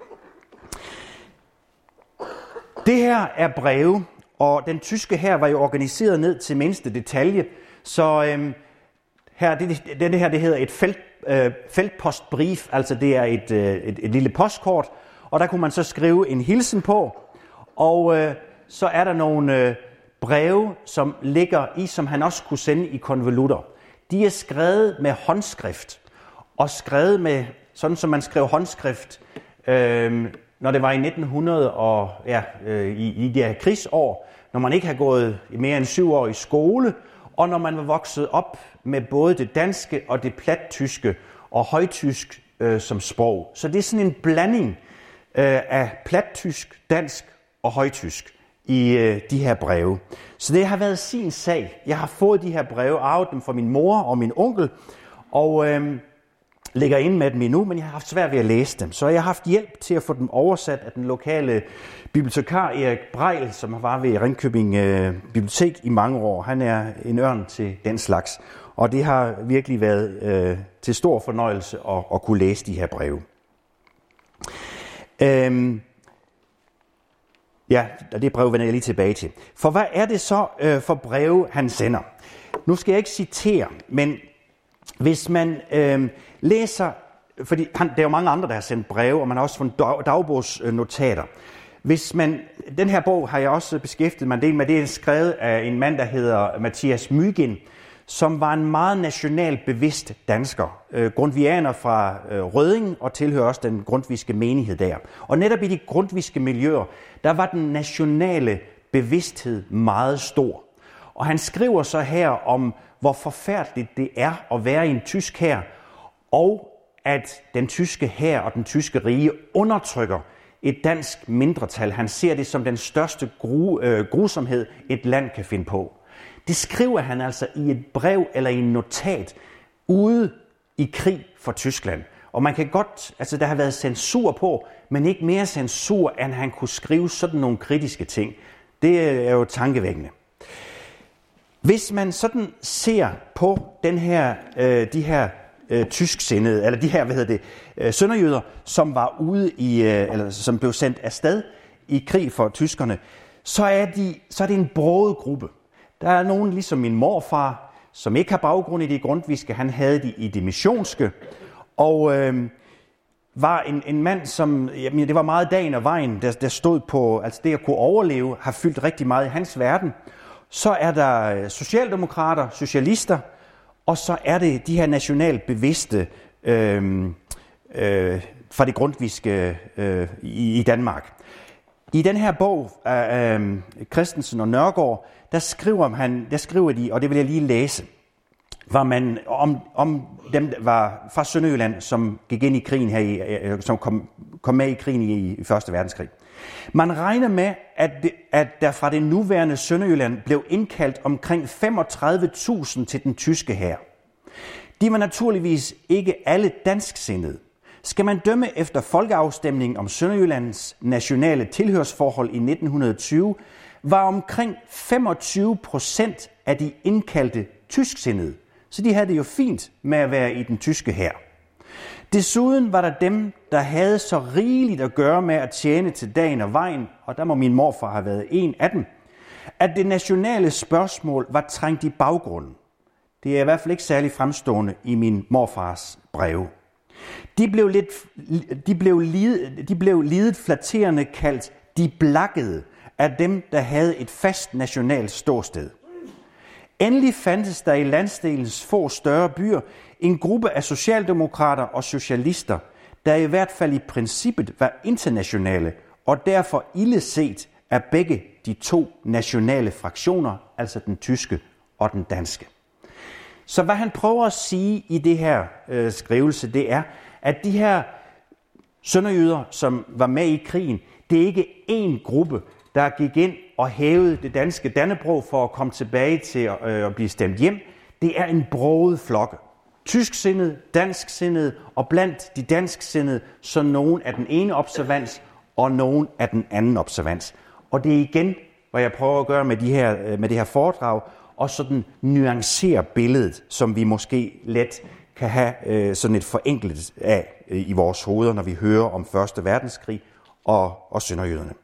Det her er breve, og den tyske hær var jo organiseret ned til mindste detalje, så det hedder et feltpostbrief, altså det er et lille postkort, og der kunne man så skrive en hilsen på, og så er der nogle breve, som ligger i, som han også kunne sende i konvolutter. De er skrevet med håndskrift, og skrevet med, sådan som man skrev håndskrift, når det var i 1900 og i de her krigsår, når man ikke har gået mere end 7 år i skole, og når man var vokset op med både det danske og det plattyske og højtysk som sprog. Så det er sådan en blanding af plattysk, dansk og højtysk i de her breve. Så det har været sin sag. Jeg har fået de her breve, arvet dem fra min mor og min onkel, og ligger inde med dem endnu, men jeg har haft svært ved at læse dem. Så jeg har haft hjælp til at få dem oversat af den lokale bibliotekar Erik Brejl, som var ved Ringkøbing Bibliotek i mange år. Han er en ørn til den slags, og det har virkelig været til stor fornøjelse at kunne læse de her breve. Ja, det brev vender jeg lige tilbage til. For hvad er det så for breve, han sender? Nu skal jeg ikke citere, men hvis man læser, fordi der er jo mange andre, der har sendt breve, og man har også fundet dagbogsnotater. Den her bog har jeg også beskæftiget mig en del med, det er skrevet af en mand, der hedder Mathias Mygin, som var en meget nationalt bevidst dansker. Grundtvigianer fra Rødding og tilhører også den grundtvigske menighed der. Og netop i de grundtvigske miljøer, der var den nationale bevidsthed meget stor. Og han skriver så her om, hvor forfærdeligt det er at være i en tysk hær, og at den tyske hær og den tyske rige undertrykker et dansk mindretal. Han ser det som den største grusomhed, et land kan finde på. Det skriver han altså i et brev eller i en notat ude i krig for Tyskland. Og man kan godt, altså der har været censur på, men ikke mere censur, end han kunne skrive sådan nogle kritiske ting. Det er jo tankevækkende. Hvis man sådan ser på den her, de her tysksindede, eller de her, sønderjyder, som var ude i, eller som blev sendt afsted i krig for tyskerne, så er det en broget gruppe. Der er nogen, ligesom min morfar, som ikke har baggrund i det grundtvigske, han havde det i det missionske, og var en mand, som, jamen, det var meget dagen og vejen, der stod på, altså det at kunne overleve, har fyldt rigtig meget i hans verden. Så er der socialdemokrater, socialister, og så er det de her nationalt bevidste fra det grundtvigske i Danmark. I den her bog af Christensen og Nørgaard, der skriver de, og det vil jeg lige læse, var man om dem, der var fra Sønderjylland, som gik ind i krigen her, som kom med i krigen i 1. verdenskrig. Man regner med, at der fra det nuværende Sønderjylland blev indkaldt omkring 35.000 til den tyske hær. De var naturligvis ikke alle danksindede. Skal man dømme efter folkeafstemningen om Sønderjyllands nationale tilhørsforhold i 1920, var omkring 25% af de indkaldte tysksindede. Så de havde det jo fint med at være i den tyske hær. Desuden var der dem, der havde så rigeligt at gøre med at tjene til dagen og vejen, og der må min morfar have været en af dem, at det nationale spørgsmål var trængt i baggrunden. Det er i hvert fald ikke særlig fremstående i min morfars breve. De blev lidet flatterende kaldt de blakkede af dem, der havde et fast nationalt ståsted. Endelig fandtes der i landsdelens få større byer en gruppe af socialdemokrater og socialister, der i hvert fald i princippet var internationale og derfor illeset af begge de to nationale fraktioner, altså den tyske og den danske. Så hvad han prøver at sige i det her skrivelse, det er, at de her sønderjyder, som var med i krigen, det er ikke én gruppe, der gik ind og hævede det danske Dannebrog for at komme tilbage til at blive stemt hjem. Det er en broget flokke. Tysksindede, dansksindede og blandt de dansksindede, så nogen af den ene observans og nogen af den anden observans. Og det er igen, hvad jeg prøver at gøre med det her foredrag, og sådan nuancere billedet, som vi måske let kan have sådan et forenklet af i vores hoveder, når vi hører om 1. verdenskrig og sønderjyderne.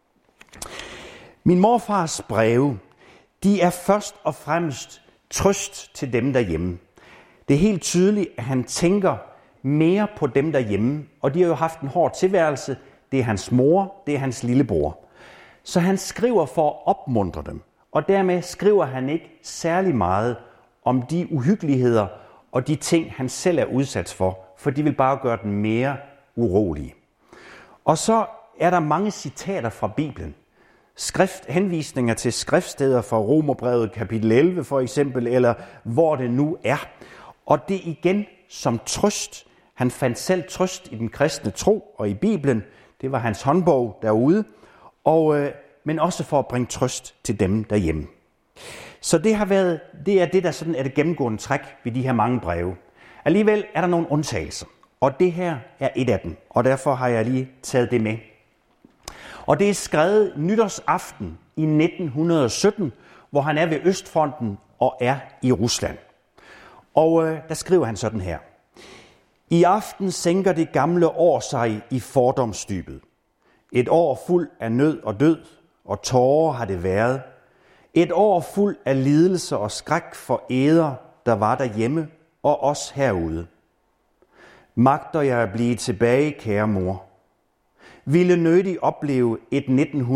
Min morfars breve, de er først og fremmest trøst til dem derhjemme. Det er helt tydeligt, at han tænker mere på dem derhjemme, og de har jo haft en hård tilværelse. Det er hans mor, det er hans lillebror. Så han skriver for at opmuntre dem, og dermed skriver han ikke særlig meget om de uhyggeligheder og de ting, han selv er udsat for de vil bare gøre dem mere urolige. Og så er der mange citater fra Bibelen. Henvisninger til skriftsteder fra Romerbrevet kapitel 11 for eksempel, eller hvor det nu er. Og det igen som trøst. Han fandt selv trøst i den kristne tro og i Bibelen. Det var hans håndbog derude. Men også for at bringe trøst til dem derhjemme. Så det er det, der sådan er det gennemgående træk ved de her mange breve. Alligevel er der nogle undtagelser, og det her er et af dem, og derfor har jeg lige taget det med. Og det er skrevet nytårsaften i 1917, hvor han er ved Østfronten og er i Rusland. Og der skriver han sådan her. I aften sænker det gamle år sig i fordomsdybet. Et år fuld af nød og død, og tårer har det været. Et år fuld af lidelse og skræk for æder, der var derhjemme og os herude. Magter jeg at blive tilbage, kære mor? Ville nødig opleve et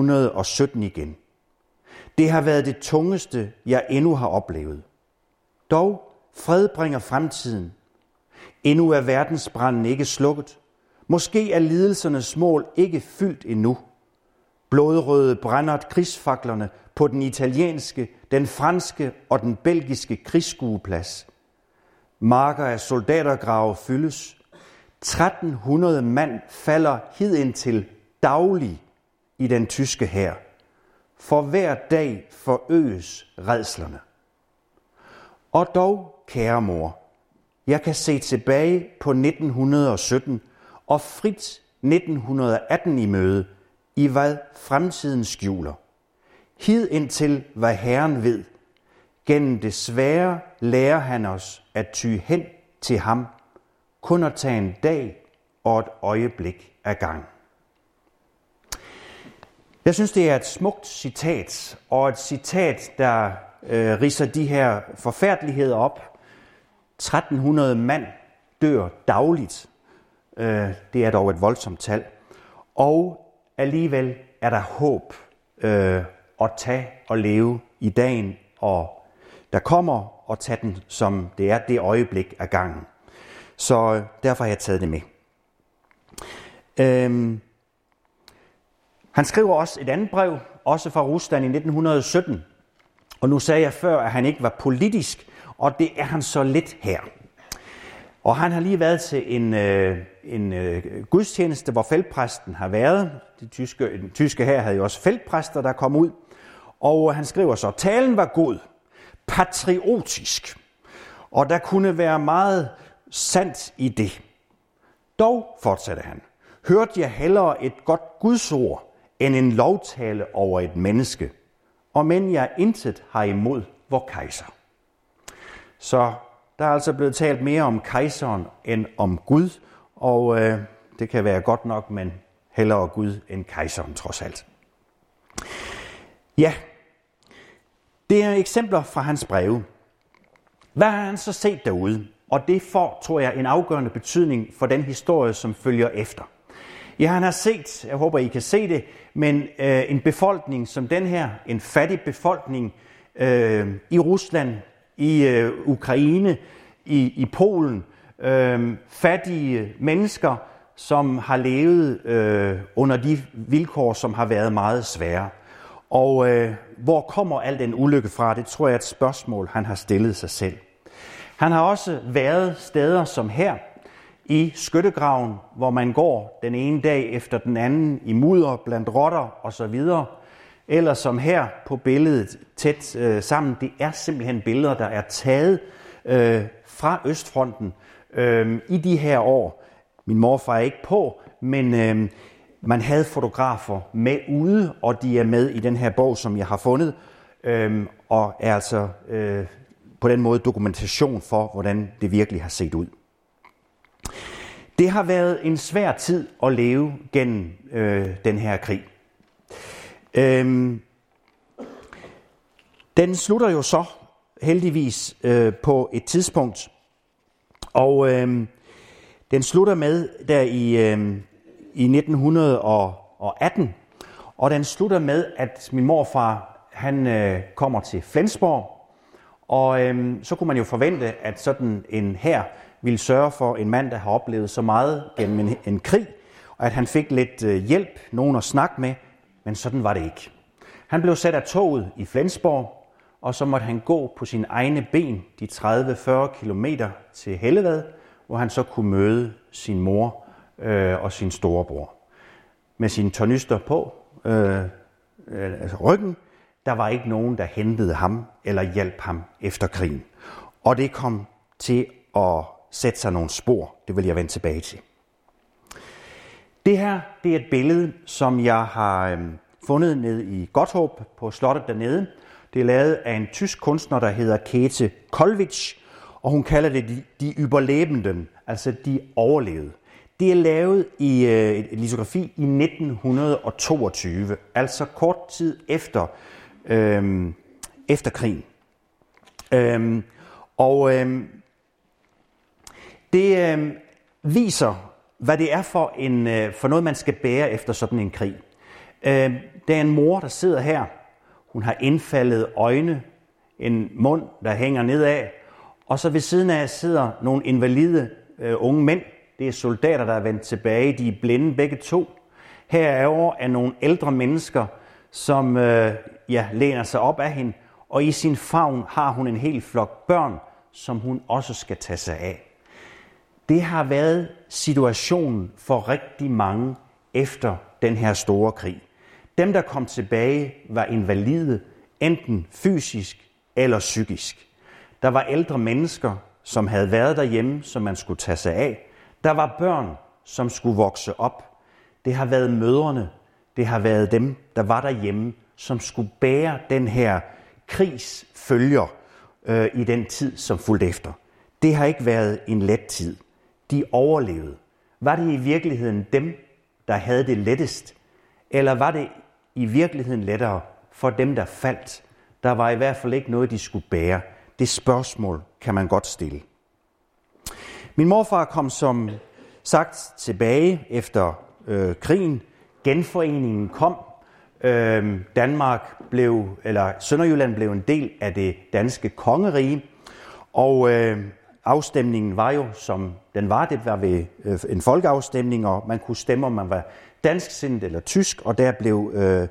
1917 igen. Det har været det tungeste, jeg endnu har oplevet. Dog fred bringer fremtiden. Endnu er verdensbranden ikke slukket. Måske er lidelsernes mål ikke fyldt endnu. Blodrøde brænder krigsfaklerne på den italienske, den franske og den belgiske krigsskueplads. Marker af soldatergrave fyldes. 1300 mand falder hidindtil daglig i den tyske hær. For hver dag forøges rædslerne. Og dog, kære mor, jeg kan se tilbage på 1917 og frit 1918 i møde, i hvad fremtiden skjuler. Hid indtil, hvad Herren ved. Gennem det svære lærer han os at ty hen til ham, kun at tage en dag og et øjeblik ad gang. Jeg synes, det er et smukt citat, og et citat, der ridser de her forfærdeligheder op. 1300 mand dør dagligt. Det er dog et voldsomt tal. Og alligevel er der håb at tage og leve i dagen, og der kommer og tage den, som det er det øjeblik af gangen. Så derfor har jeg taget det med. Han skriver også et andet brev, også fra Rusland i 1917. Og nu sagde jeg før, at han ikke var politisk, og det er han så lidt her. Og han har lige været til en gudstjeneste, hvor feltpræsten har været. Den tyske hær havde jo også feltpræster, der kom ud. Og han skriver så, talen var god, patriotisk, og der kunne være meget sandt i det. Dog, fortsatte han, hørte jeg hellere et godt gudsord, end en lovtale over et menneske, og men jeg intet har imod vor kejser. Så der er altså blevet talt mere om kejseren end om Gud, og det kan være godt nok, men hellere Gud end kejseren trods alt. Ja, det er eksempler fra hans breve. Hvad har han så set derude? Og det får, tror jeg, en afgørende betydning for den historie, som følger efter. Ja, han har set, jeg håber, I kan se det, men en befolkning som den her, en fattig befolkning i Rusland, i Ukraine, i Polen, fattige mennesker, som har levet under de vilkår, som har været meget svære. Og hvor kommer al den ulykke fra? Det tror jeg er et spørgsmål, han har stillet sig selv. Han har også været steder som her, i skyttegraven, hvor man går den ene dag efter den anden i mudder blandt rotter osv. Eller som her på billedet tæt sammen. Det er simpelthen billeder, der er taget fra Østfronten i de her år. Min morfar er ikke på, men man havde fotografer med ude, og de er med i den her bog, som jeg har fundet, og er altså på den måde dokumentation for, hvordan det virkelig har set ud. Det har været en svær tid at leve gennem den her krig. Den slutter jo så heldigvis på et tidspunkt, og den slutter med der i 1918, og den slutter med, at min morfar han kommer til Flensborg, og så kunne man jo forvente, at sådan en hær ville sørge for en mand, der har oplevet så meget gennem en krig, og at han fik lidt hjælp, nogen at snakke med, men sådan var det ikke. Han blev sat af toget i Flensborg, og så måtte han gå på sine egne ben de 30-40 kilometer til Hellevad, hvor han så kunne møde sin mor og sin storebror. Med sine tornyster på ryggen, der var ikke nogen, der hentede ham eller hjalp ham efter krigen. Og det kom til at sætte sig nogle spor. Det vil jeg vende tilbage til. Det her, det er et billede, som jeg har fundet nede i Gottorp på slottet dernede. Det er lavet af en tysk kunstner, der hedder Käthe Kollwitz, og hun kalder det de Überlebenden, altså de overlevede. Det er lavet i et litografi i 1922, altså kort tid efter krigen. Det viser, hvad det er for noget, man skal bære efter sådan en krig. Der er en mor, der sidder her. Hun har indfaldede øjne, en mund, der hænger nedad, og så ved siden af sidder nogle invalide unge mænd. Det er soldater, der er vendt tilbage. De er blinde begge to. Herover er nogle ældre mennesker, som læner sig op af hende, og i sin favn har hun en hel flok børn, som hun også skal tage sig af. Det har været situationen for rigtig mange efter den her store krig. Dem, der kom tilbage, var invalide, enten fysisk eller psykisk. Der var ældre mennesker, som havde været derhjemme, som man skulle tage sig af. Der var børn, som skulle vokse op. Det har været mødrene, det har været dem, der var derhjemme, som skulle bære den her krigsfølger i den tid, som fulgte efter. Det har ikke været en let tid. De overlevede. Var det i virkeligheden dem, der havde det lettest? Eller var det i virkeligheden lettere for dem, der faldt? Der var i hvert fald ikke noget, de skulle bære. Det spørgsmål kan man godt stille. Min morfar kom som sagt tilbage efter krigen. Genforeningen kom. Sønderjylland blev en del af det danske kongerige. Og afstemningen var jo, som den var. Det var ved en folkeafstemning, og man kunne stemme, om man var dansksindet eller tysk, og der blev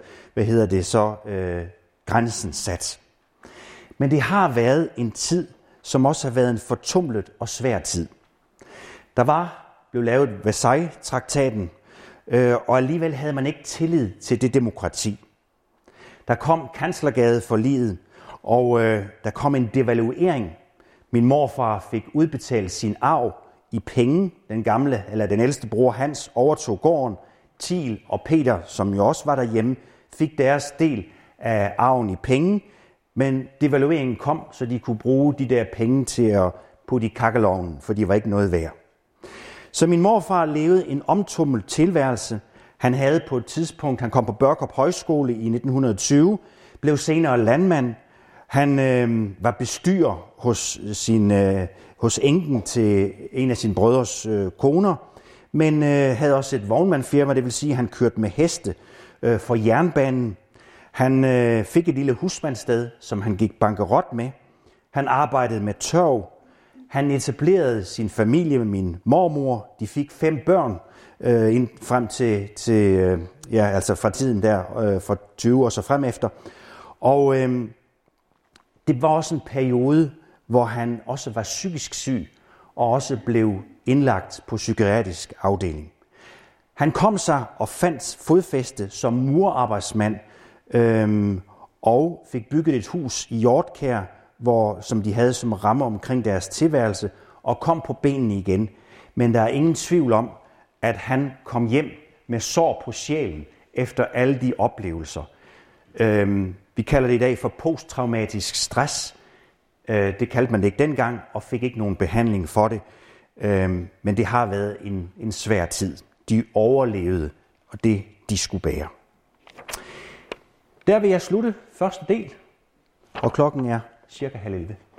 grænsen sat. Men det har været en tid, som også har været en fortumlet og svær tid. Der blev lavet Versailles-traktaten, og alligevel havde man ikke tillid til det demokrati. Der kom Kanslergadeforliget, og der kom en devaluering. Min morfar fik udbetalt sin arv i penge. Den ældste bror Hans overtog gården. Thiel og Peter, som jo også var derhjemme, fik deres del af arven i penge. Men devalueringen kom, så de kunne bruge de der penge til at putte i kakkelovnen, for de var ikke noget værd. Så min morfar levede en omtumlet tilværelse. Han havde på et tidspunkt, han kom på Børkop Højskole i 1920, blev senere landmand. Han var bestyrer hos enken til en af sine brødres koner, men havde også et vognmandfirma, det vil sige, at han kørte med heste for jernbanen. Han fik et lille husmandssted, som han gik bankerot med. Han arbejdede med tørv. Han etablerede sin familie med min mormor. De fik 5 børn frem til fra tiden der, for 20 år så frem efter. Og det var også en periode, hvor han også var psykisk syg, og også blev indlagt på psykiatrisk afdeling. Han kom sig og fandt fodfæste som murarbejdsmand, og fik bygget et hus i Hjortkær, som de havde som ramme omkring deres tilværelse, og kom på benene igen. Men der er ingen tvivl om, at han kom hjem med sår på sjælen efter alle de oplevelser. Vi kalder det i dag for posttraumatisk stress. Det kaldte man det ikke dengang, og fik ikke nogen behandling for det. Men det har været en svær tid. De overlevede, og det de skulle bære. Der vil jeg slutte første del, og klokken er cirka 10:30.